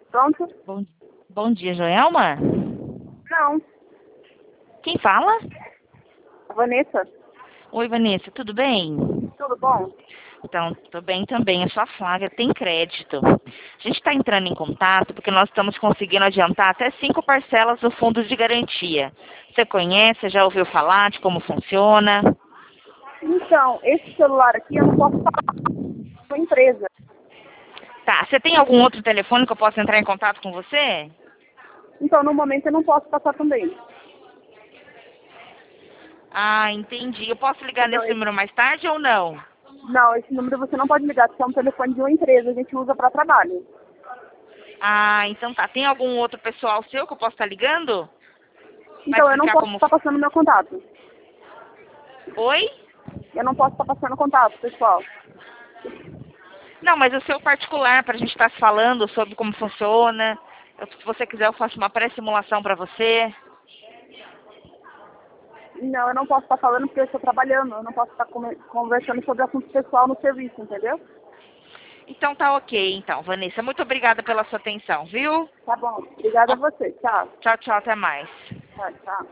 Pronto? Bom, bom dia, Joelma. Não. Quem fala? Vanessa, Oi, Vanessa, tudo bem? tudo bom? Então, tô bem também. Eu sou a Flávia, tem crédito. A gente está entrando em contato porque nós estamos conseguindo adiantar até 5 parcelas do fundo de garantia. Você conhece, já ouviu falar de como funciona? Então, esse celular aqui eu não posso falar com a empresa. Tá, você tem algum outro telefone que eu possa entrar em contato com você? Então, no momento eu não posso passar também. Ah, entendi. Eu posso ligar Entendeu? nesse número mais tarde ou não? Não, esse número você não pode ligar, porque é um telefone de uma empresa, a gente usa para trabalho. Ah, então tá. Tem algum outro pessoal seu que eu posso estar ligando? Vai Então, eu não explicar posso como... estar passando meu contato. Oi? Eu não posso estar passando contato, pessoal. Não, mas o seu particular, para a gente estar falando sobre como funciona. Se você quiser, eu faço uma pré-simulação para você. Não, eu não posso estar falando porque eu estou trabalhando. Eu não posso estar conversando sobre assunto pessoal no serviço, entendeu? Então tá ok, então. Vanessa, muito obrigada pela sua atenção, viu? Tá bom. Obrigada a Ó, você. Tchau. tchau, tchau, até mais. Tchau, tchau.